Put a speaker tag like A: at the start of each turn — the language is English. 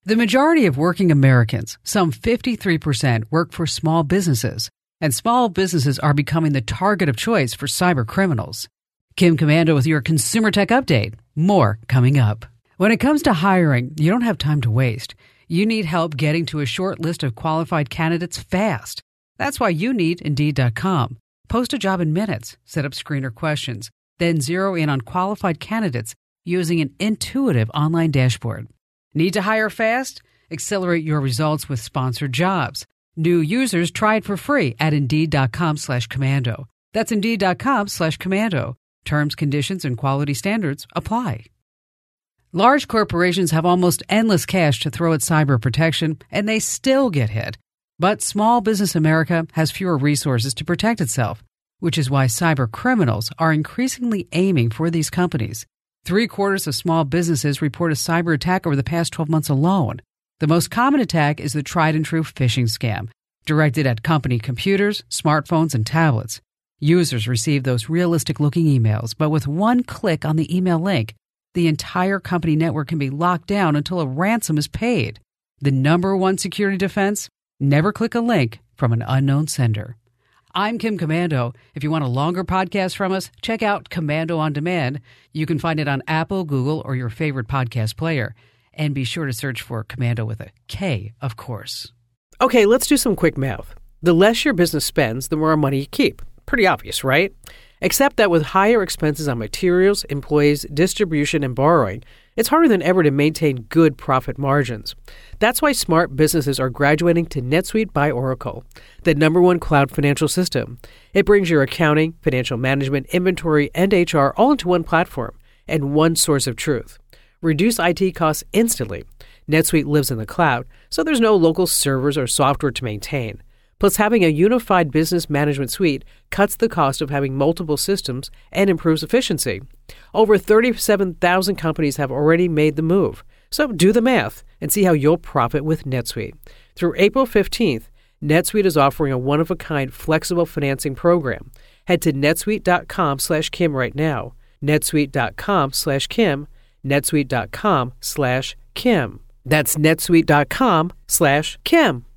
A: The majority of working Americans, some 53%, work for small businesses, and small businesses are becoming the target of choice for cyber criminals. Kim Komando with your Consumer Tech Update. More coming up. When it comes to hiring, you don't have time to waste. You need help getting to a short list of qualified candidates fast. That's why you need Indeed.com. Post a job in minutes, set up screener questions, then zero in on qualified candidates using an intuitive online dashboard. Need to hire fast? Accelerate your results with sponsored jobs. New users try it for free at Indeed.com/commando. That's Indeed.com/commando. Terms, conditions, and quality standards apply. Large corporations have almost endless cash to throw at cyber protection, and they still get hit. But small business America has fewer resources to protect itself, which is why cyber criminals are increasingly aiming for these companies. 3/4 of small businesses report a cyber attack over the past 12 months alone. The most common attack is the tried-and-true phishing scam, directed at company computers, smartphones, and tablets. Users receive those realistic-looking emails, but with one click on the email link, the entire company network can be locked down until a ransom is paid. The number one security defense? Never click a link from an unknown sender. I'm Kim Komando. If you want a longer podcast from us, check out Komando on Demand. You can find it on Apple, Google, or your favorite podcast player. And be sure to search for Komando with a K, of course.
B: Okay, let's do some quick math. The less your business spends, the more money you keep. Pretty obvious, right? Except that with higher expenses on materials, employees, distribution, and borrowing, it's harder than ever to maintain good profit margins. That's why smart businesses are graduating to NetSuite by Oracle, the number one cloud financial system. It brings your accounting, financial management, inventory, and HR all into one platform and one source of truth. Reduce IT costs instantly. NetSuite lives in the cloud, so there's no local servers or software to maintain. Plus, having a unified business management suite cuts the cost of having multiple systems and improves efficiency. Over 37,000 companies have already made the move. So do the math and see how you'll profit with NetSuite. Through April 15th, NetSuite is offering a one-of-a-kind flexible financing program. Head to netsuite.com/Kim right now. netsuite.com/Kim. netsuite.com/Kim. That's netsuite.com/Kim.